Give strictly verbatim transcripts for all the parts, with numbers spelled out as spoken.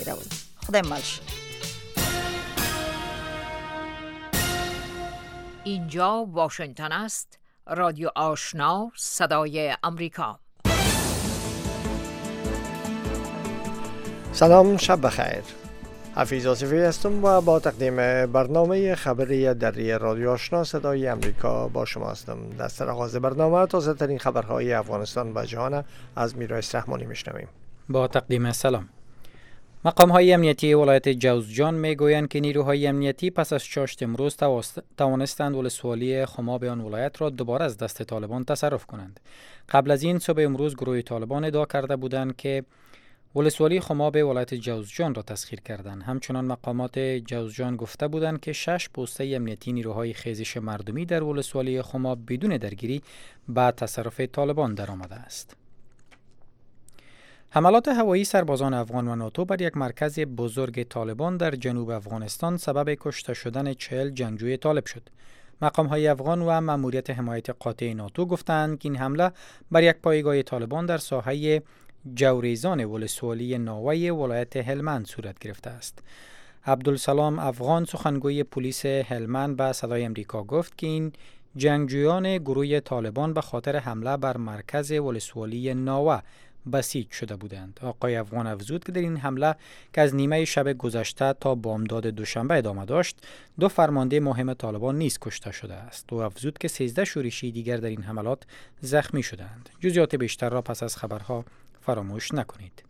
رویم. خدا مالش. اینجا واشنگتن است. رادیو آشنا، صدای امریکا. سلام، شب بخیر. حفیظ آصفی هستم و با تقدیم برنامه خبری دری رادیو آشنا صدای امریکا با شما هستم. دست آغاز برنامه تازه ترین خبرهای افغانستان و جهان از میرایس رحمانی میشنویم. با تقدیم سلام. مقام های امنیتی ولایت جوزجان می گویند که نیروهای امنیتی پس از چاشت امروز توانستند ولسوالی خماب آن ولایت را دوباره از دست طالبان تصرف کنند. قبل از این صبح امروز گروه طالبان ادعا کرده بودند که ولسوالی خماب ولایت جوزجان را تسخیر کردند. همچنان مقامات جوزجان گفته بودند که شش پوسته امنیتی نیروهای خیزش مردمی در ولسوالی خماب بدون درگیری به تصرف طالبان درآمده است. حملات هوایی سربازان افغان و ناتو بر یک مرکز بزرگ طالبان در جنوب افغانستان سبب کشته شدن چهل جنگجوی طالب شد. مقام‌های افغان و مأموریت حمایت قاطع ناتو گفتند که این حمله بر یک پایگاه طالبان در ساحه جوریزان ولسوالی ناوی ولایت هلمند صورت گرفته است. عبدالسلام افغان سخنگوی پلیس هلمند به صدای امریکا گفت که این جنگجویان گروه طالبان به خاطر حمله بر مرکز ولسوالی ناوه بسیج شده بودند. آقای افغان افزود که در این حمله که از نیمه شب گذشته تا بامداد دوشنبه ادامه داشت، دو فرمانده مهم طالبان نیز کشته شده است. او افزود که سیزده شورشی دیگر در این حملات زخمی شدند. جزئیات بیشتر را پس از خبرها فراموش نکنید.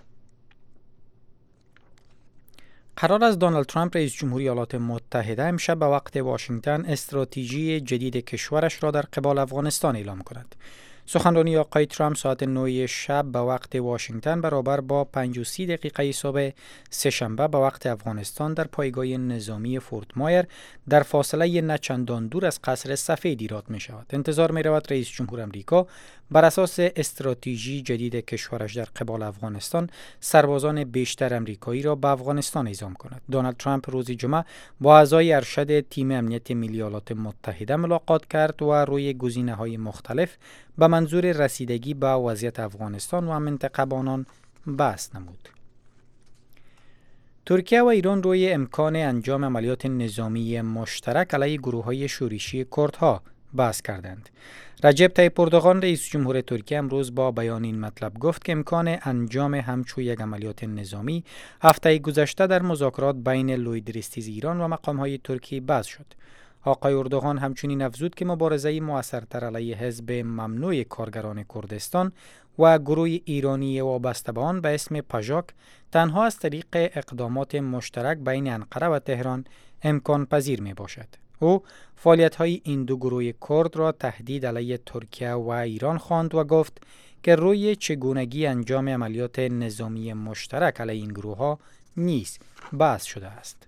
قرار است دونالد ترامپ رئیس جمهوری ایالات متحده امشب به وقت واشنگتن استراتژی جدید کشورش را در قبال افغانستان اعلام کند. سخنرانی آقای ترامپ ساعت نه شب به وقت واشنگتن برابر با پنج و سی دقیقه صبح سه‌شنبه به وقت افغانستان در پایگاه نظامی فورت مایر در فاصله نه چندان دور از قصر سفید ایراد می شود. انتظار می رود رئیس جمهور امریکا بر اساس استراتژی جدید کشورش در قبال افغانستان سربازان بیشتر امریکایی را به افغانستان اعزام کند. دونالد ترامپ روز جمعه با اعضای ارشد تیم امنیت ملی ایالات متحده ملاقات کرد و روی گزینه‌های مختلف به منظور رسیدگی به وضعیت افغانستان و منطقه با آن بحث نمود. ترکیه و ایران روی امکان انجام عملیات نظامی مشترک علیه گروه‌های شورشی کردها بحث کردند. رجب طیب اردوغان رئیس جمهور ترکیه امروز با بیان این مطلب گفت که امکان انجام همچون یک عملیات نظامی هفته گذشته در مذاکرات بین لویدریستیز ایران و مقام‌های ترکی بحث شد. آقای اردوغان همچنین افزود که مبارزه مؤثرتر علیه حزب ممنوع کارگران کردستان و گروه ایرانی وابسته به آن به اسم پژاک تنها از طریق اقدامات مشترک بین انقره و تهران امکان پذیر می باشد. او فعالیت‌های این دو گروه کرد را تهدید علیه ترکیه و ایران خواند و گفت که روی چگونگی انجام عملیات نظامی مشترک علیه این گروه‌ها نیز بحث شده است.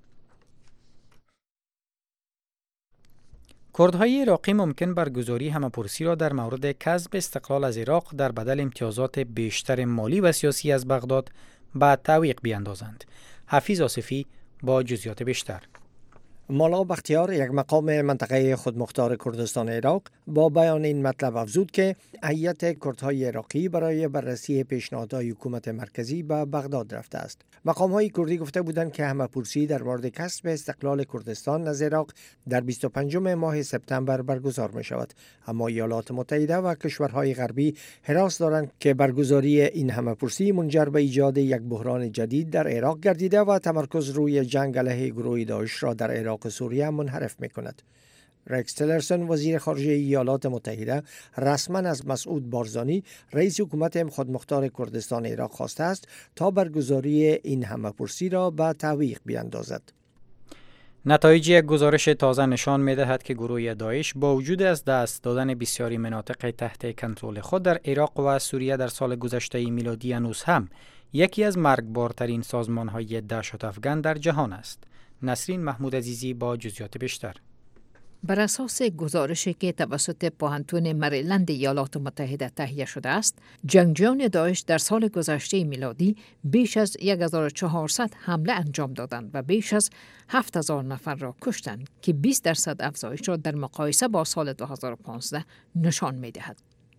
کردهای عراقی ممکن برگزاری همه‌پرسی را در مورد کسب استقلال از عراق در بدل امتیازات بیشتر مالی و سیاسی از بغداد به تعویق بیاندازند. حفیظ آصفی با جزئیات بیشتر. مالا بختیار، یک مقام منطقه خودمختار کردستان عراق، با بیان این مطلب افزود که هیئت کردهای عراقی برای بررسی پیشنهادهای حکومت مرکزی به بغداد رفته است. مقام‌های کردی گفته بودند که همه‌پرسی در مورد کسب استقلال کردستان از عراق در بیست و پنجم ماه سپتامبر برگزار می شود، اما ایالات متحده و کشورهای غربی حراس دارند که برگزاری این همه‌پرسی منجر به ایجاد یک بحران جدید در عراق گردیده و تمرکز روی جنگ علیه گروه داعش را در عراق سوریه منحرف می کند. رکس تیلرسون وزیر خارجه ایالات متحده رسما از مسعود بارزانی رئیس حکومت خودمختار کردستان عراق خواسته است تا برگزاری این همه‌پرسی را به تعویق بیاندازد. نتایج یک گزارش تازه نشان می‌دهد که گروه داعش با وجود از دست دادن بسیاری مناطق تحت کنترل خود در عراق و سوریه در سال گذشته میلادی هنوز هم یکی از مرگبارترین سازمان‌های دهشت افغان در جهان است. نسرین محمود عزیزی با جزئیات بیشتر. بر اساس گزارشی که توسط پوهنتون مریلند ایالات متحده تهیه شده است، جنگجویان داعش در سال گذشته میلادی بیش از چهارصد و چهارصد حمله انجام دادند و بیش از هفت هزار نفر را کشتند که بیست درصد افزایش را در مقایسه با سال دو هزار و پانزده نشان می‌دهد.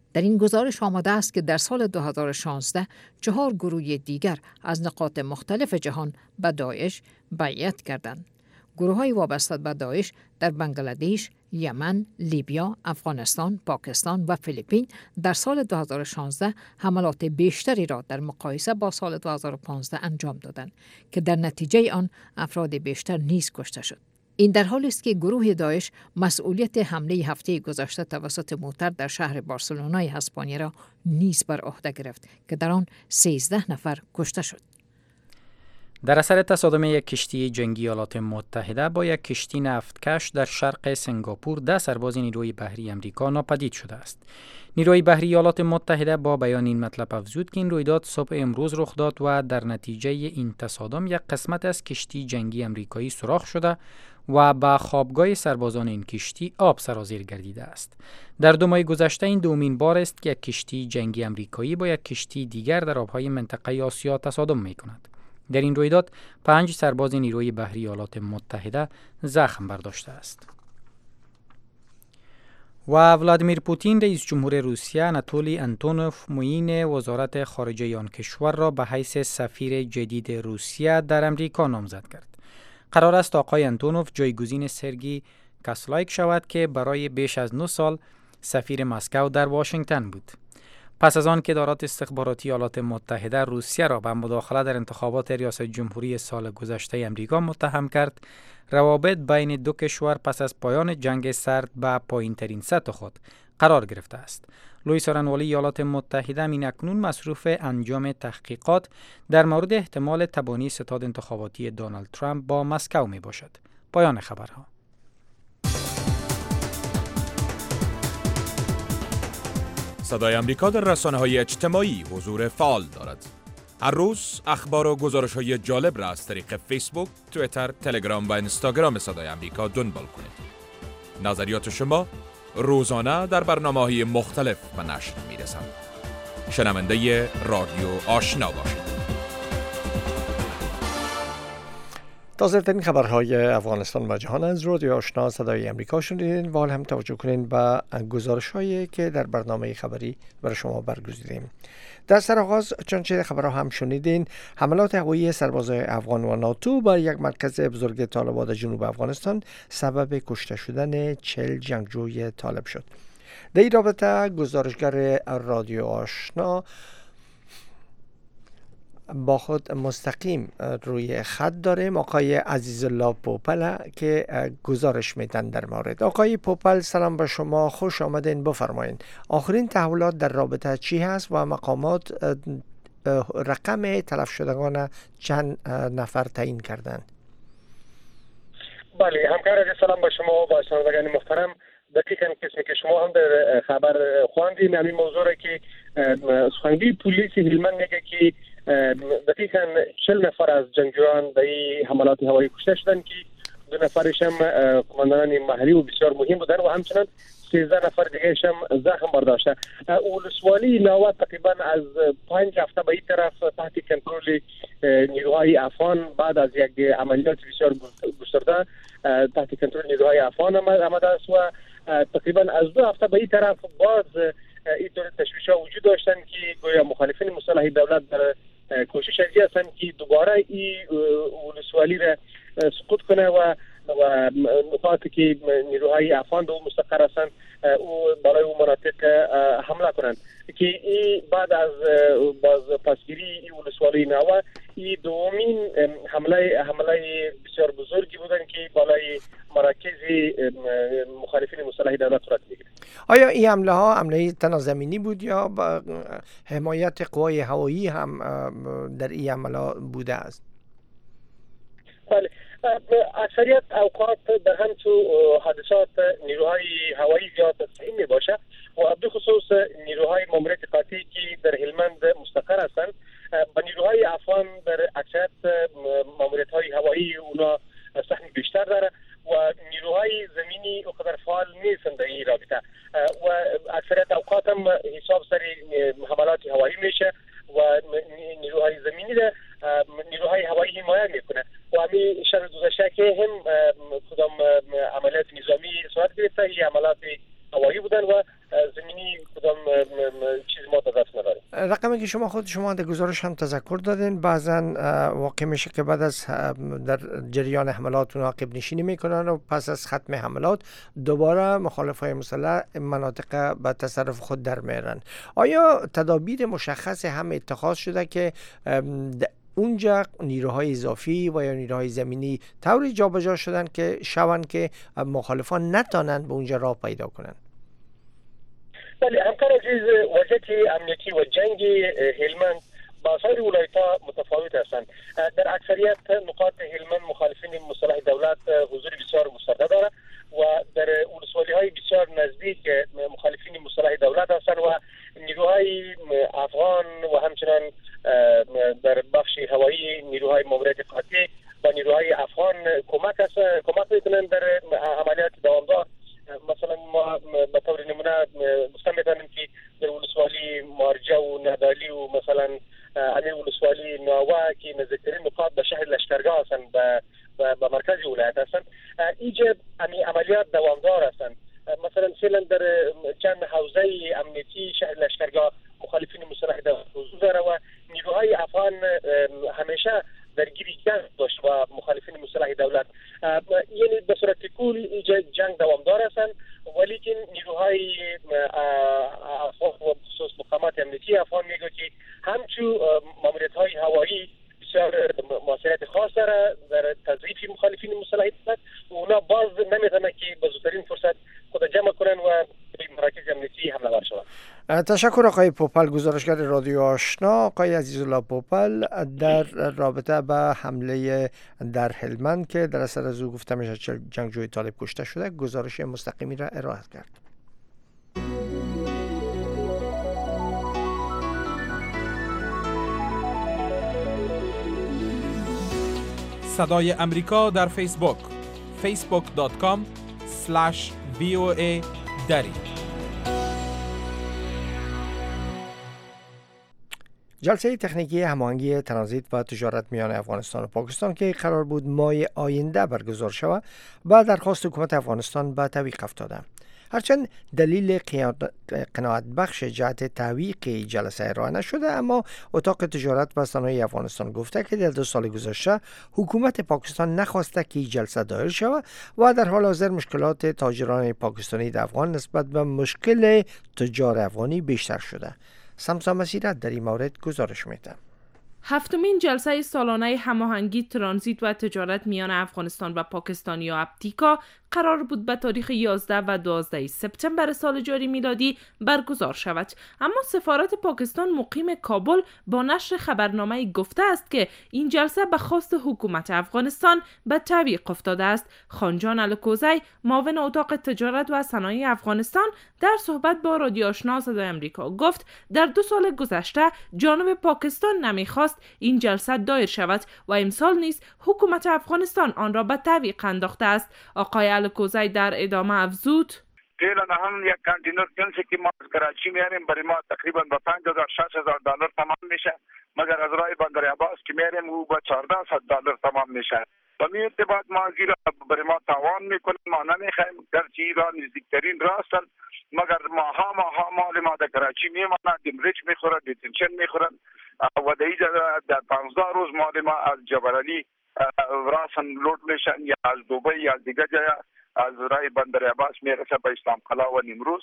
در این گزارش آمده است که در سال دو هزار و شانزده چهار گروه دیگر از نقاط مختلف جهان به داعش بیعت کردند. گروه‌های وابسته به داعش در بنگلادش، یمن، لیبیا، افغانستان، پاکستان و فیلیپین در سال دو هزار و شانزده حملات بیشتری را در مقایسه با سال دو هزار و پانزده انجام دادند که در نتیجه آن افراد بیشتر نیز کشته شد. این در حالی است که گروه داعش مسئولیت حمله هفته گذشته توسط موتر در شهر بارسلونای اسپانیا را نیز بر عهده گرفت که در آن سیزده نفر کشته شد. در اثر تصادم یک کشتی جنگی ایالات متحده با یک کشتی نفتکش در شرق سنگاپور، ده سرباز نیروی بحری امریکا ناپدید شده است. نیروی بحری ایالات متحده با بیان این مطلب افزود که این رویداد صبح امروز رخ داد و در نتیجه این تصادم یک قسمت از کشتی جنگی امریکایی سوراخ شده و به خوابگاه سربازان این کشتی آب سرازیر گردیده است. در دو ماه گذشته این دومین بار است که یک کشتی جنگی امریکایی با یک کشتی دیگر در آبهای منطقه آسیا تصادم می‌کند. در این رویداد پنج سرباز نیروی بحری ایالات متحده زخم برداشته است. و ولادیمیر پوتین رئیس جمهور روسیه اناتولی آنتونوف معین وزارت خارجه آن کشور را به حیث سفیر جدید روسیه در امریکا نامزد کرد. قرار است آقای آنتونوف جایگزین سرگی کاسلایک شود که برای بیش از نه سال سفیر مسکو در واشنگتن بود. پس از آن که ادارات استخباراتی ایالات متحده روسیه را به مداخله در انتخابات ریاست جمهوری سال گذشته امریکا متهم کرد، روابط بین دو کشور پس از پایان جنگ سرد به پایین‌ترین سطح خود قرار گرفته است. لوئیس آرنوالی ایالات متحده این اکنون مصروف انجام تحقیقات در مورد احتمال تبانی ستاد انتخاباتی دونالد ترامپ با مسکو می باشد. پایان خبرها. صدای امریکا در رسانه‌های اجتماعی حضور فعال دارد. هر روز اخبار و گزارش‌های جالب را از طریق فیسبوک، توییتر، تلگرام و اینستاگرام صدای امریکا دنبال کنید. نظریات شما روزانه در برنامه‌های مختلف به نشر می‌رسند. شنونده رادیو آشنا باشید. تازه ترین خبرهای افغانستان و جهان از رادیو آشنا صدای امریکا شنیدین و حال هم توجه کنین به گزارش‌هایی که در برنامه خبری برای شما برگزیدیم. در سرآغاز چنانچه خبرها هم شنیدین، حملات هوایی سربازای افغان و ناتو بر یک مرکز بزرگ طالبان جنوب افغانستان سبب کشته شدن چهل جنگجوی طالب شد. در این رابطه گزارشگر رادیو آشنا با خود مستقیم روی خط داریم آقای عزیزالله پوپل که گزارش میدن در مورد. آقای پوپل سلام به شما، خوش آمدین. بفرمایین آخرین تحولات در رابطه چی هست و مقامات رقم تلف شدگان چند نفر تعیین کردند؟ بله همکار عزیز سلام به شما و شنوندگان محترم. دقیقاً کسی که شما هم در خبر خواندین همین موضوع را که سخنگوی پلیس هلمند میگه که دقیقاً چهل نفر از جنگجویان در این حملات هوایی کشته شدند که دو نفرش هم قماندان محلی و بسیار مهم بودند و همچنان سیزده نفر دیگه هم زخم برداشته. ولسوالی ناوه تقریبا از پنج هفته به این طرف تحت کنترل نیروهای افغان بعد از یک عملیات بسیار گسترده تحت کنترل نیروهای افغان آمده است و تقریبا از دو هفته به این طرف باز این طور تشویش‌ها وجود داشتن که گویا مخالفین مسلح دولت در کوشش ازی هستند که دوباره این ولسوالی را سقوط کنه و و نقاطی که نیروهای افغان به مستقر هستند او برای اون مناطق حمله کنند که این بعد از باز پاسگیری این ولسوالی ناوه این دومین حمله حمله بسیار بزرگی بودن که بالای مراکز مخالفین مسلح دولت صورت میگیره. آیا این حمله ها حمله تنازمینی بود یا با حمایت قوای هوایی هم در این حمله بوده است؟ بله اکثریت اوقات در همچون حادثات نیروهای هوایی زیاد تسلیم می باشه و به خصوص نیروهای ماموریت قاطعی که در هلمند مستقر هستند. با نیروهای افغان در اکثریت ماموریت های هوایی اونا سهم بیشتر داره و نیروهای زمینی اقدر فعال نیستند در این رابطه و اکثریت اوقات هم حساب سر حملات هوایی میشه و نیروهای زمینی ده نیروهای هوایی حمایت میکنه و همین شب گذشته که هم کدام عملیات نظامی صورت گرفته این عملیات هوایی بودن و زمینی کدام چیز ما تا دست نداریم. رقمی که شما خود شما در گزارش هم تذکر دادین بعضا واقع میشه که بعد از در جریان حملات عقب نشینی میکنن و پس از ختم حملات دوباره مخالفای مسلح مناطق به تصرف خود در میارن. آیا تدابیر مشخص هم اتخاذ شده که اونجا نیروهای اضافی و یا نیروهای زمینی طوری جابجا شدن که شوند که مخالفان نتانند به اونجا راه پیدا کنند؟ بله، همکار عزیز، وضعیت امنیتی و جنگ هلمند با سایر ولایت‌ها متفاوت هستند. در اکثریت نقاط هلمند مخالفین مسلح دولت حضور بسیار گسترده دارد و در ولسوالی‌های بسیار نزدیک مخالفین مسلح دولت هستند و نیروهای افغان و همچنان در بخش هوایی نیروهای ماموریت قاطع و نیروهای افغان کمک است کمک می‌کنند در عملیات دوامدار. مثلا ما به طور نمونه گفتم میتونیم که در ولسوالی مارجه و نهدالی و مثلا همین ولسوالی ناوا که نزدیکترین نقاط به شهر لشکرگاه هستند به به مرکز ولایت هستند، ایجاد همین عملیات دوامدار هستند. مثلا فعلا در چند حوزه امنیتی شهر لشکرگاه مخالفین مسلح دولت حضور داره و نیروهای افغان همیشه درگیری جنگ داشت و مخالفین مسلح دولت، یعنی به صورت کل جنگ دوامدار هستند، ولی که نیروهای افغان و خصوص مقامات امنیتی افغان میگه که همچون ماموریت های هوایی بسیار مؤثریت خاص داره در تضعیف مخالفین مسلح دولت و اونا باز نمیتونن که به زودترین فرصت خود جمع کنن و به مراکز امنیتی حمله ور شوند. تشکر آقای پوپل، گزارشگر رادیو آشنا. آقای عزیزالله پوپل در رابطه به حمله در هلمند که در اثر از او گفته میشه جنگجوی طالب کشته شده گزارش مستقیمی را ارائه کرد. صدای امریکا در فیسبوک فیسبوک دات کام اسلش وی او ای دری. جلسه تکنیکی هماهنگی ترانزیت و تجارت میان افغانستان و پاکستان که قرار بود ماه آینده برگزار شود با درخواست حکومت افغانستان به تعویق افتاده. هرچند دلیل قناعت بخش جهت تعویق جلسه ارائه نشده، اما اتاق تجارت و صنایع افغانستان گفته که در دو سال گذشته حکومت پاکستان نخواسته که جلسه دایر شود و در حال حاضر مشکلات تاجران پاکستانی در افغان نسبت به مشکل تجار افغانی بیشتر شده. سمسا مسیرت در این مورد گزارش میده. هفتمین جلسه سالانه هماهنگی ترانزیت و تجارت میان افغانستان و پاکستان یا اپتیکا قرار بود به تاریخ یازده و دوازده سپتامبر سال جاری میلادی برگزار شود، اما سفارت پاکستان مقیم کابل با نشر خبرنامه گفته است که این جلسه به خواست حکومت افغانستان به تعویق افتاده است. خانجان الکوزی، معاون اتاق تجارت و صنایع افغانستان، در صحبت با رادیو آشنا صدای امریکا گفت در دو سال گذشته جانب پاکستان نمیخواست این جلسه دایر شود و امسال نیز حکومت افغانستان آن را به تعویق انداخته است. آقای الکوزی در ادامه افزود: فعلا هم یک کانتینر جنسی که ما از کراچی میاریم برای ما تقریبا به پنج هزار شش هزار دلار تمام میشه، مگر از راه بندر عباس که میاریم او به چهارده صد دلار تمام میشه. و می ارتباط ما زیرا برای ما تاوان میکنیم، ما نمیخوایم گرچه ایران نزدیکترین راستن، مگر ماها ماها مال ما در کراچی میماند، دمرچ میخورد، دیتنشن میخورن و در اینجا در پانزده روز مال ما از جبرالی راسن لوٹ میشن یا از دوبی یا از دیگه جای از رای بندر عباس میرسه به اسلام قلعه و نیمروز.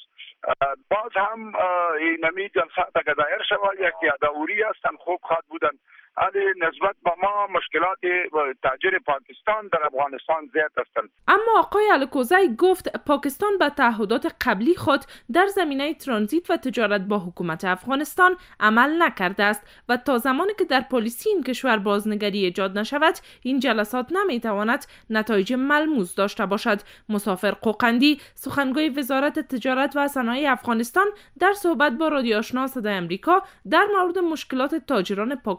باز هم این نمی جلسه اگر دایر شود یکی اداوری هستن خوب خواد بودن، علی نسبت به ما مشکلات تاجر پاکستان در افغانستان زیاد هستند. اما آقای الکوزی گفت پاکستان به تعهدات قبلی خود در زمینه ترانزیت و تجارت با حکومت افغانستان عمل نکرده است و تا زمانی که در پالیسی این کشور بازنگری ایجاد نشود این جلسات نمیتواند نتایج ملموس داشته باشد. مسافر قوقندی، سخنگوی وزارت تجارت و صنایع افغانستان، در صحبت با رادیو آشنا صدای امریکا در مورد مشکلات تاجران پاکستانی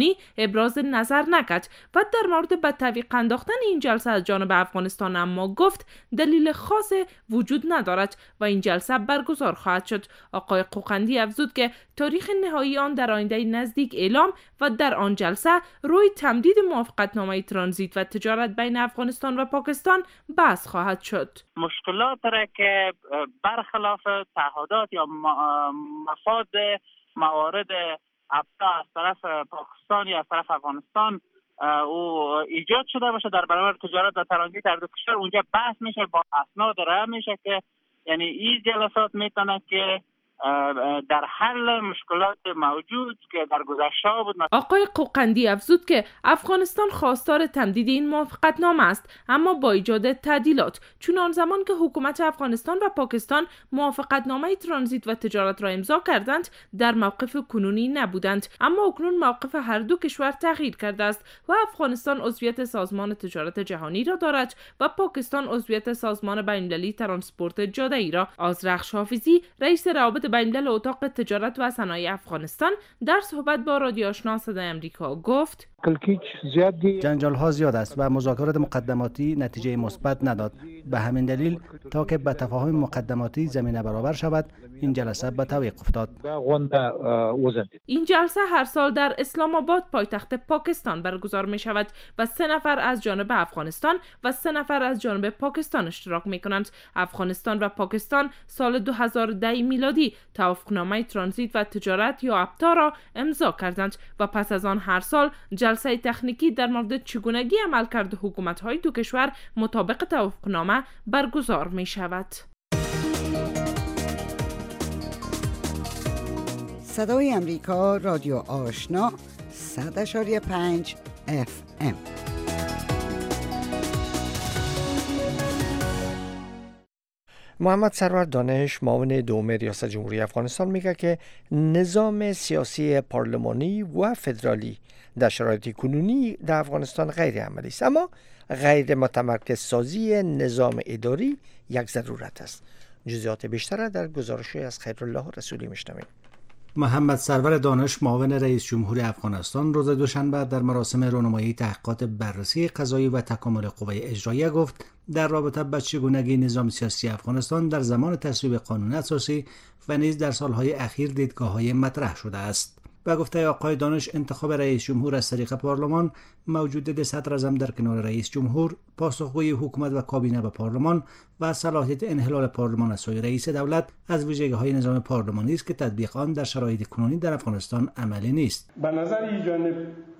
جهانی ابراز نظر نکرد و در مورد بدتویق انداختن این جلسه از جانب افغانستان اما گفت دلیل خاص وجود ندارد و این جلسه برگزار خواهد شد. آقای قوقندی افزود که تاریخ نهایی آن در آینده نزدیک اعلام و در آن جلسه روی تمدید موافقتنامه ترانزیت و تجارت بین افغانستان و پاکستان بحث خواهد شد. مشکلات را که برخلاف تعهدات یا مفاد موارد افتا از طرف پاکستان یا از طرف افغانستان او ایجاد شده باشه در برابر تجارت و ترانزیت در دو کشور، اونجا بحث میشه، با اسناد ارائه میشه که یعنی این جلسات میتونه که در حل مشکلات موجود که در گذشته بود. آقای قوقندی افزود که افغانستان خواستار تمدید این موافقتنامه است، اما با ایجاد تعدیلات، چون آن زمان که حکومت افغانستان و پاکستان موافقتنامه ترانزیت و تجارت را امضا کردند در موقف کنونی نبودند، اما اکنون موقف هر دو کشور تغییر کرده است و افغانستان عضویت سازمان تجارت جهانی را دارد و پاکستان عضویت سازمان بین‌المللی ترانسپورت جاده‌ای را. آذرخش حافظی رئیس روابط بین‌الملل اتاق تجارت و صنایع افغانستان در صحبت با رادیو آشنا صدای آمریکا گفت جنجال ها زیاد است و مذاکرات مقدماتی نتیجه مثبت نداد. به همین دلیل تا که به تفاهم مقدماتی زمینه برابر شود این جلسه به تعویق افتاد. این جلسه هر سال در اسلام آباد پایتخت پاکستان برگزار می شود و سه نفر از جانب افغانستان و سه نفر از جانب پاکستان اشتراک می کنند. افغانستان و پاکستان سال دو هزار و ده میلادی توافقنامه ترانزیت و تجارت یا ابتا را امضا کردند و پس از آن هر سال جلسه تکنیکی در مورد چگونگی عملکرد حکومت‌های دو کشور مطابق توافقنامه برگزار می شود. صدای امریکا، رادیو آشنا، صد اشاری پنج اف ام. محمد سرور دانش، معاون دوم ریاست جمهوری افغانستان، میگه که نظام سیاسی پارلمانی و فدرالی در شرایط کنونی در افغانستان غیر عملی است، اما غیر متمرکز سازی نظام اداری یک ضرورت است. جزئیات بیشتر در گزارش از خیرالله رسولی میشنویم. محمد سرور دانش، معاون رئیس جمهور افغانستان، روز دوشنبه در مراسم رونمایی تحقیقات بررسی قضایی و تکامل قوه اجراییه گفت در رابطه با چگونگی نظام سیاسی افغانستان در زمان تصویب قانون اساسی و نیز در سالهای اخیر دیدگاه‌های مطرح شده است. با گفته آقای دانش، انتخاب رئیس جمهور از طریق پارلمان، موجودیت صدر اعظم در کنار رئیس جمهور، پاسخگویی حکومت و کابینه به پارلمان و صلاحیت انحلال پارلمان از سوی رئیس دولت از ویژگی‌های نظام پارلمانی است که تطبیق آن در شرایط کنونی در افغانستان عملی نیست. به نظر این جانب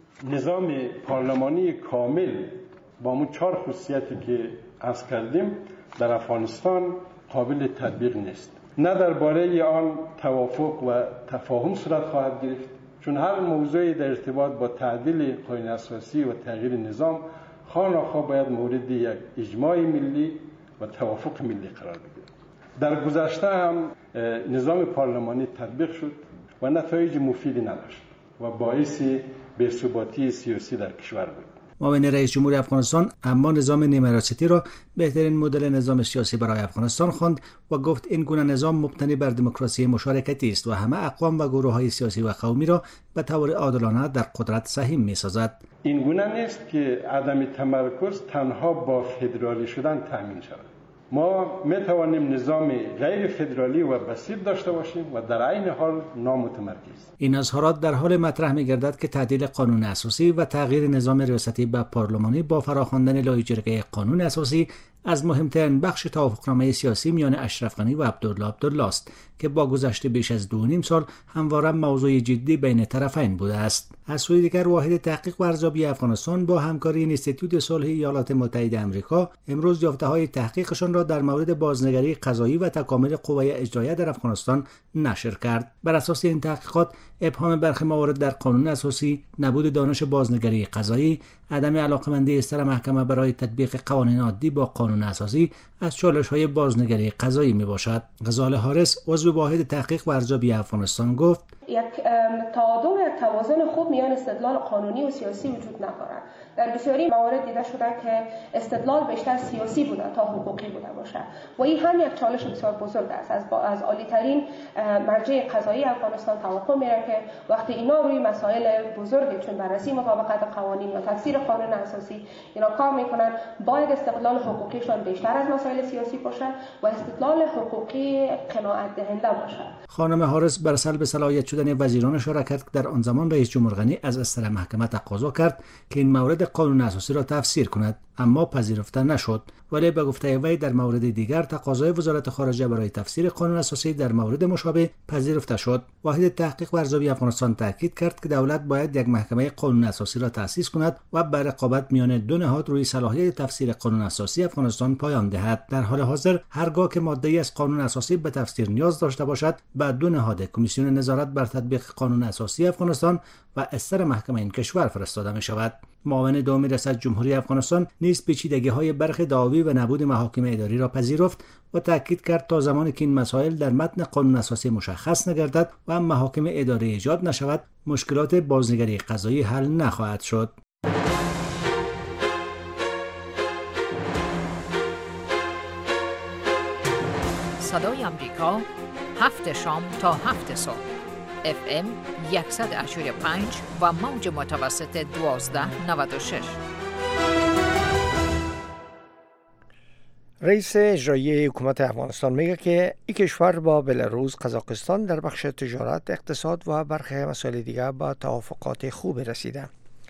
نظام پارلمانی کامل با اون چهار خصوصیتی که عرض کردیم در افغانستان قابل تطبیق نیست. نه درباره آن توافق و تفاهم صورت خواهد گرفت، چون هر موضوعی در ارتباط با تعدیل قانون اساسی و تغییر نظام خواه‌ناخواه باید مورد یک اجماع ملی و توافق ملی قرار بگیرد. در گذشته هم نظام پارلمانی تطبیق شد و نتایج مفیدی نداشت و باعث بی‌ثباتی سیاسی در کشور بود. معاون رئیس جمهور افغانستان اما نظام نیمه ریاستی را بهترین مدل نظام سیاسی برای افغانستان خواند و گفت این گونه نظام مبتنی بر دموکراسی مشارکتی است و همه اقوام و گروه‌های سیاسی و قومی را به طور عادلانه در قدرت سهیم می‌سازد. این گونه نیست که عدم تمرکز تنها با فدرالی شدن تامین شود. ما می توانیم نظام غیر فدرالی و بسیط داشته باشیم و در عین حال نامتمرکز. این اظهارات در حال مطرح می گردد که تعدیل قانون اساسی و تغییر نظام ریاستی به پارلمانی با فراخواندن لایحه‌جرگه قانون اساسی از مهمترین بخش توافقنامه سیاسی میان اشرف غنی و عبدالله عبدالله است که با گذشت بیش از دو نیم سال همواره موضوع جدی بین طرفین بوده است. از سوی دیگر واحد تحقیق و ارزیابی افغانستان با همکاری اینستیتوت صلح ایالات متحده آمریکا امروز یافته‌های تحقیقشان را در مورد بازنگری قضایی و تکامل قوه اجراییه در افغانستان نشر کرد. بر اساس این تحقیقات ابهام برخی موارد در قانون اساسی، نبود دانش بازنگری قضایی، عدم علاقمندی اصدار محکمه برای تطبیق قوانین عادی با قانون اساسی از چالش‌های بازنگری قضایی میباشد. غزاله حارس، عضو واحد تحقیق و ارزیابی افغانستان، گفت یک تعادل و یک توازن خوب میان استدلال قانونی و سیاسی وجود ندارد. در بسیاری موارد دیده شده که استدلال بیشتر سیاسی بوده تا حقوقی بوده باشه و این هم یک چالش بسیار بزرگ است. از از عالی‌ترین مرجع قضایی افغانستان توقع میره که وقتی اینا روی مسائل بزرگی چون بررسی مطابقت قوانین یا تفسیر قانون اساسی اینا کار میکنن، باید استقلال حقوقیشان بیشتر از مسائل سیاسی باشه و استدلال حقوقی قناعت دهنده باشه. خانم هارس بر سلب صلاحیت شدن وزیران اشاره کرد که در آن زمان رئیس جمهور غنی از اصل محکمه تقاضا کرد که این مورد قانون اساسی را تفسیر کند، اما پذیرفته نشد. ولی به گفته وی در مورد دیگر تقاضای وزارت خارجه برای تفسیر قانون اساسی در مورد مشابه پذیرفته شد. واحد تحقیق و ارزیابی افغانستان تاکید کرد که دولت باید یک محکمه قانون اساسی را تأسیس کند و بر رقابت میان دو نهاد روی صلاحیت تفسیر قانون اساسی افغانستان پایان دهد. در حال حاضر هرگاه که ماده‌ای از قانون اساسی به تفسیر نیاز داشته باشد، به دو نهاد کمیسیون نظارت بر تطبیق قانون اساسی افغانستان و استر محکمه این کشور فرستاده می شود. معاون دوم ریاست جمهوری افغانستان نیز پیچیدگی‌های برخی دعاوی و نبود محاکم اداری را پذیرفت و تاکید کرد تا زمانی که این مسائل در متن قانون اساسی مشخص نگردد و محاکم اداری ایجاد نشود، مشکلات بازنگری قضایی حل نخواهد شد. صدای آمریکا، هفت شام تا هفت صبح، اف ام صد و هشتاد و پنج و موج متوسط دوازده نود و شش. رئیس اجرایی حکومت افغانستان میگه که این کشور با بلاروس، قزاقستان در بخش تجارت، اقتصاد و برخی مسائل دیگر با توافقات خوب رسیده.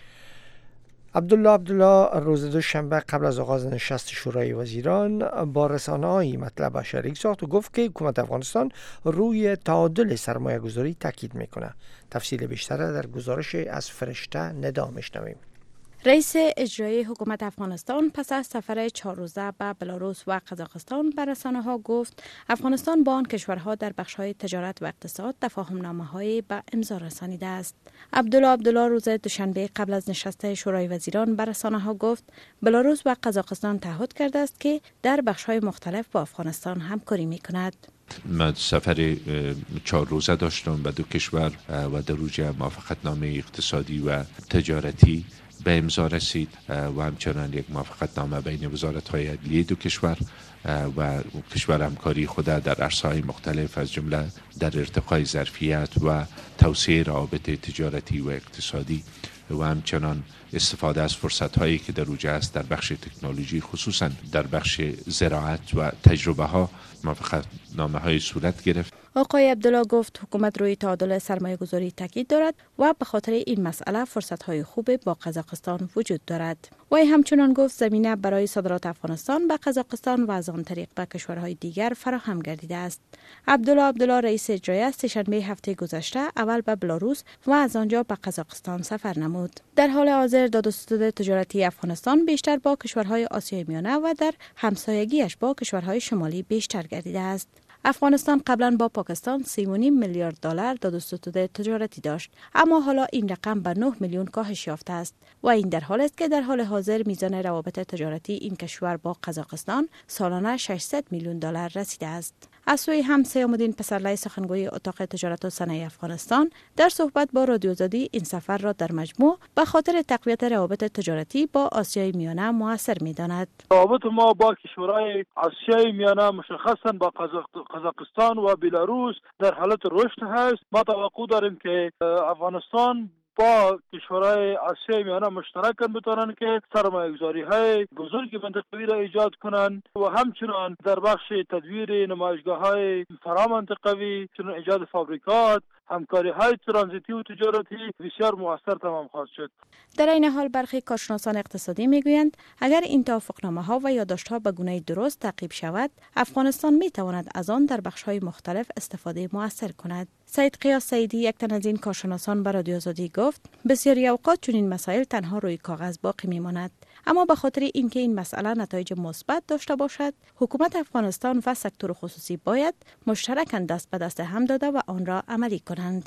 عبدالله عبدالله روز دوشنبه قبل از آغاز نشست شورای وزیران با رسانه‌های مطلب شریک ساخت و گفت که حکومت افغانستان روی تعادل سرمایه گذاری تاکید میکنه. تفصیل بیشتر در گزارش از فرشته ندا میشنویم. رئیس اجرایی حکومت افغانستان پس از سفر چهار روزه به بلاروس و قزاقستان به رسانه‌ها گفت افغانستان با آن کشورها در بخش‌های تجارت و اقتصاد تفاهم‌نامه‌هایی به امضا رسانیده است. عبدالله عبدالله روز دوشنبه قبل از نشست شورای وزیران به رسانه‌ها گفت بلاروس و قزاقستان تعهد کرده است که در بخش‌های مختلف با افغانستان همکاری می‌کند. من سفر چهار روزه داشتم به دو کشور و در اوج موافقتنامه اقتصادی و تجارتی به امضا رسید و همچنان یک موافقتنامه بین وزارت‌های عدلیه دو کشور و کشور همکاری خود در عرصه‌های مختلف از جمله در ارتقای ظرفیت و توسعه روابط تجارتی و اقتصادی و همچنان استفاده از فرصت‌هایی که در اوج است در بخش تکنولوژی، خصوصا در بخش زراعت و تجربه ها موافقتنامه‌های صورت گرفت. آقای عبدالله گفت حکومت روی تعادل سرمایه گذاری تاکید دارد و به خاطر این مسئله فرصت‌های خوب با قزاقستان وجود دارد. و همچنان گفت زمینه برای صادرات افغانستان به قزاقستان و از آن طریق به کشورهای دیگر فراهم گردیده است. عبدالله عبدالله رئیس اجرایی سه‌شنبه هفته گذشته اول به بلاروس و از آنجا به قزاقستان سفر نمود. در حال حاضر دادوستد تجارتی افغانستان بیشتر با کشورهای آسیای میانه و در همسایگیش با کشورهای شمالی بیشتر گردیده است. افغانستان قبلا با پاکستان سی و نیم میلیارد دلار دادوستد تجارتی داشت، اما حالا این رقم به نه میلیون کاهش یافته است و این در حالی است که در حال حاضر میزان روابط تجارتی این کشور با قزاقستان سالانه ششصد میلیون دلار رسیده است. از سوی هم سیام‌الدین پسرلی سخنگوی اتاق تجارت و صنایع افغانستان در صحبت با رادیو آزادی این سفر را در مجموع به خاطر تقویت روابط تجارتی با آسیای میانه موثر می‌داند. روابط ما با کشورهای آسیای میانه مشخصاً با قزاقستان و بلاروس در حالت رشد هست. ما توقع داریم که افغانستان با کشورهای آسیای میانه مشترکاً بتوانند که سرمایه‌گذاری های بزرگ منطقوی را ایجاد کنند و همچنان در بخش تدویر نمایشگاه های فرامنطقوی، چون ایجاد فابریکات، همکاری های ترانزیتی و تجارتی بسیار موثر تمام خواهد شد. در این حال برخی کارشناسان اقتصادی میگویند اگر این توافقنامه ها و یادداشت ها به گونه درست تعقیب شود، افغانستان می تواند از آن در بخش های مختلف استفاده موثر کند. سید قیاس سیدی یک تن از این کارشناسان به رادیو آزادی گفت بسیاری اوقات چنین مسائل تنها روی کاغذ باقی میماند، اما به خاطر اینکه این مسئله نتایج مثبت داشته باشد، حکومت افغانستان و سکتور خصوصی باید مشترکاً دست به دست هم داده و آن را عملی کنند.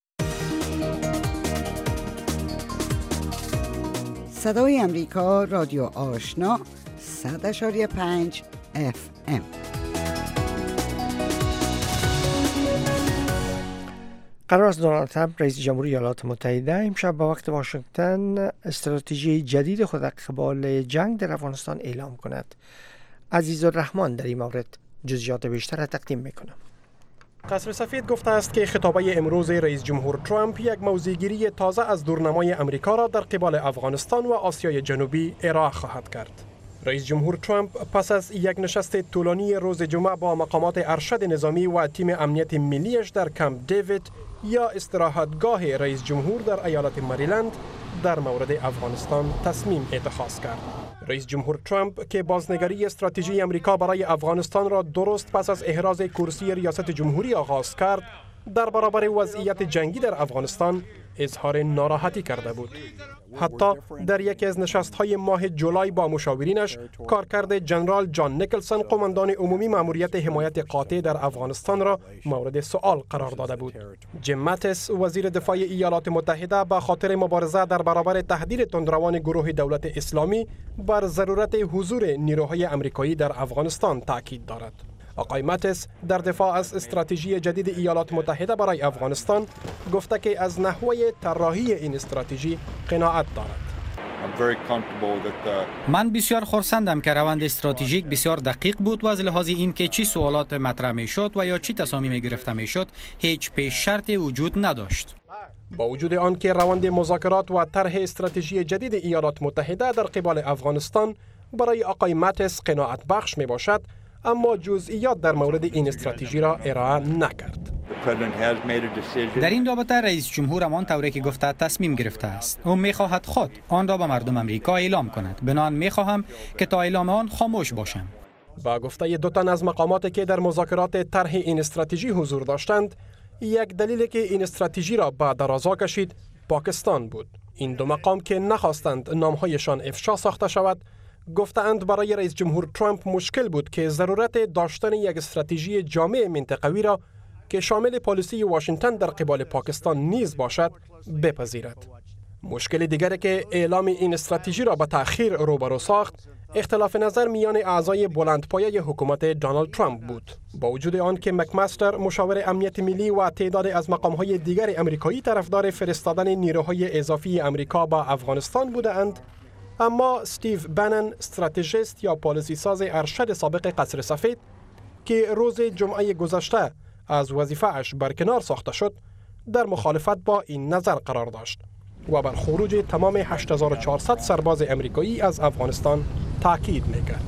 صدای امریکا، رادیو آشنا، صد و پنج اف ام. قرار است دونالد ترامپ رئیس جمهوری ایالات متحده امشب به وقت واشنگتن استراتژی جدید خود در قبال جنگ در افغانستان اعلام کند. عزیز الرحمن در این مورد جزئیات بیشتر را تقدیم میکنم. قصر سفید گفته است که خطابه امروز رئیس جمهور ترامپ یک موضع‌گیری تازه از دورنمای امریکا را در قبال افغانستان و آسیای جنوبی ارائه خواهد کرد. رئیس جمهور ترامپ پس از یک نشست طولانی روز جمعه با مقامات ارشد نظامی و تیم امنیت ملیش در کمپ دیوید یا استراحتگاه رئیس جمهور در ایالت مریلند در مورد افغانستان تصمیم اتخاذ کرد. رئیس جمهور ترامپ که بازنگری استراتژی امریکا برای افغانستان را درست پس از احراز کرسی ریاست جمهوری آغاز کرد، در برابر وضعیت جنگی در افغانستان اظهار ناراحتی کرده بود. حتی در یکی از نشست‌های ماه جولای با مشاورینش، کارکرد جنرال جان نیکلسون قماندان عمومی مأموریت حمایت قاطع در افغانستان را مورد سؤال قرار داده بود. جیم ماتیس وزیر دفاع ایالات متحده به خاطر مبارزه در برابر تهدید تندروان گروه دولت اسلامی بر ضرورت حضور نیروهای آمریکایی در افغانستان تاکید دارد. آقای ماتیس در دفاع از استراتژی جدید ایالات متحده برای افغانستان گفته که از نحوه طراحی این استراتژی قناعت دارد. من بسیار خرسندم که روند استراتژیک بسیار دقیق بود و از لحاظ این که چی سوالات مطرح می شد و یا چی تصامیم گرفته می شد هیچ پیش شرطی وجود نداشت. با وجود آن که روند مذاکرات و طرح استراتژی جدید ایالات متحده در قبال افغانستان برای آقای ماتیس قناعت بخش می باشد، اما جزئیات در مورد این استراتژی را ارائه نکرد. در این رابطه رئیس جمهور همان طوری که گفته تصمیم گرفته است. او می‌خواهد خود آن را به مردم آمریکا اعلام کند. بنابراین می‌خواهم که تا اعلام آن خاموش باشم. با گفته دو تن از مقاماتی که در مذاکرات طرح این استراتژی حضور داشتند، یک دلیل که این استراتژی را به درازا کشید پاکستان بود. این دو مقام که نخواستند نام‌هایشان افشا ساخته شود، گفتند برای رئیس جمهور ترامپ مشکل بود که ضرورت داشتن یک استراتژی جامع منطقوی را که شامل پالیسی واشنگتن در قبال پاکستان نیز باشد بپذیرد. مشکل دیگری که اعلام این استراتژی را به تأخیر روبرو ساخت، اختلاف نظر میان اعضای بلندپایه حکومت دونالد ترامپ بود. با وجود آن که مکمستر مشاور امنیت ملی و تعداد از مقام‌های دیگر آمریکایی طرفدار فرستادن نیروهای اضافی آمریکا به افغانستان بودند، اما استیو بنن، استراتژیست یا پالیسی ساز ارشد سابق قصر سفید که روز جمعه گذشته از وظیفه اش برکنار ساخته شد، در مخالفت با این نظر قرار داشت و بر خروج تمام هشت هزار و چهارصد سرباز امریکایی از افغانستان تاکید میکرد.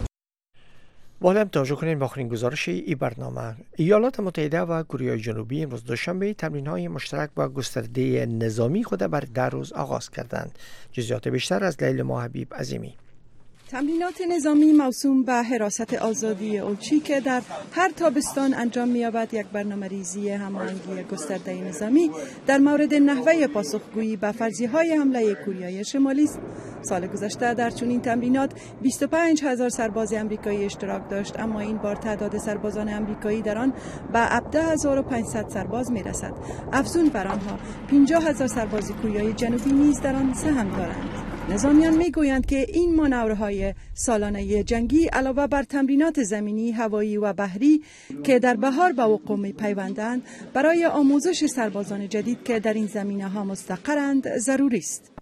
با هم توجه کنیم با آخرین گزارش ای برنامه. ایالات متحده و کره جنوبی امروز دوشنبه تمرین‌های مشترک با گسترده نظامی خود بر ده روز آغاز کردند. جزئیات بیشتر از لیل ماحبیب عظیمی. تمرینات نظامی موسوم به حراست آزادی اولچی که در هر تابستان انجام می‌یابد یک برنامه‌ریزی هماهنگی گسترده نظامی در مورد نحوه پاسخگویی به فرضیه‌های حمله کره شمالی است. سال گذشته در چنین تمرینات بیست و پنج هزار سرباز آمریکایی اشتراک داشت، اما این بار تعداد سربازان آمریکایی در آن به هفده هزار و پانصد سرباز می‌رسد. افزون بر آنها پنجاه هزار سرباز کره جنوبی نیز در آن سهم دارند. نظامیان میگویند که این مانورهای سالانه جنگی علاوه بر تمرینات زمینی، هوایی و بحری که در بهار به وقوع می‌پیوندند، برای آموزش سربازان جدید که در این زمینه‌ها مستقرند ضروری است.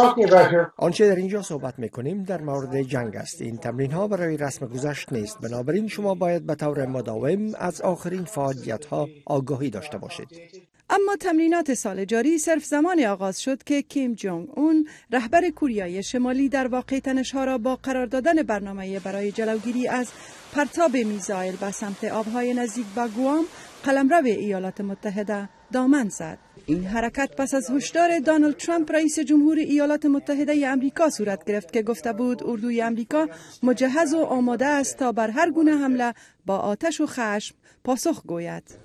آنچه در اینجا صحبت میکنیم در مورد جنگ است. این تمرین ها برای رسم گذشت نیست، بنابراین شما باید به طور مداوم از آخرین فعالیت ها آگاهی داشته باشید. اما تمرینات سال جاری صرف زمان آغاز شد که کیم جونگ اون رهبر کره شمالی در واقع تنش‌ها را با قرار دادن برنامه برای جلوگیری از پرتاب میزایل به سمت آبهای نزدیک به گوام، قلمرو ایالات متحده، دامن زد. این حرکت پس از هشدار دونالد ترامپ رئیس جمهور ایالات متحده آمریکا صورت گرفت که گفته بود اردوی آمریکا مجهز و آماده است تا بر هر گونه حمله با آتش و خشم پاسخ گوید.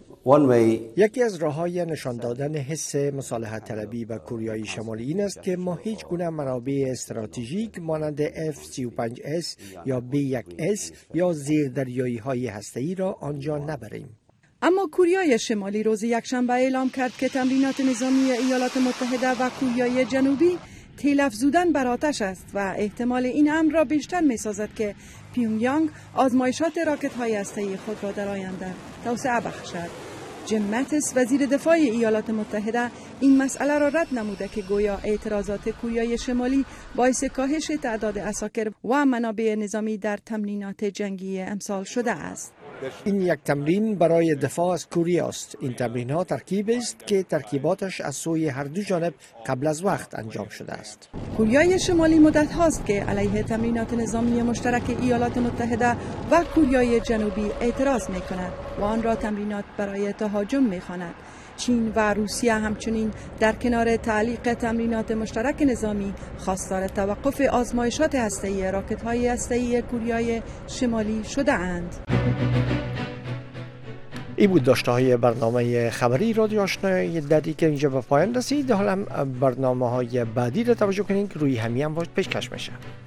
یکی از راه‌های نشان دادن حس مصالحت طلبی به کره شمالی این است که ما هیچ گونه منابع استراتژیک مانند اف سی و پنج اس یا بی یک اس یا زیردریایی‌های هسته‌ای را آنجا نبریم. اما کره شمالی روز یکشنبه اعلام کرد که تمرینات نظامی ایالات متحده و کره جنوبی تیل افزودن بر آتش است و احتمال این امر را بیشتر می سازد که پیونگ یانگ آزمایشات راکت های هسته‌ای خود را در آینده توسعه بخشد. جیم ماتیس وزیر دفاع ایالات متحده این مسئله را رد نموده که گویا اعتراضات کوریای شمالی باعث کاهش تعداد عساکر و منابع نظامی در تمرینات جنگی امسال شده است. این یک تمرین برای دفاع از کره است. این تمرین ها ترکیب است که ترکیباتش از سوی هر دو جانب قبل از وقت انجام شده است. کره شمالی مدت هاست که علیه تمرینات نظامی مشترک ایالات متحده و کره جنوبی اعتراض می کند و آن را تمرینات برای تهاجم می خواند. چین و روسیه همچنین در کنار تعلیق تمرینات مشترک نظامی خواستار توقف آزمایشات هسته‌ای راکت‌های هسته‌ای کره شمالی شده اند. این بود داشته های برنامه خبری رادیو آشنا دری که اینجا به پایان رسید. حالا برنامه های بعدی را توجه کنید که روی همین هم پیشکش میشه.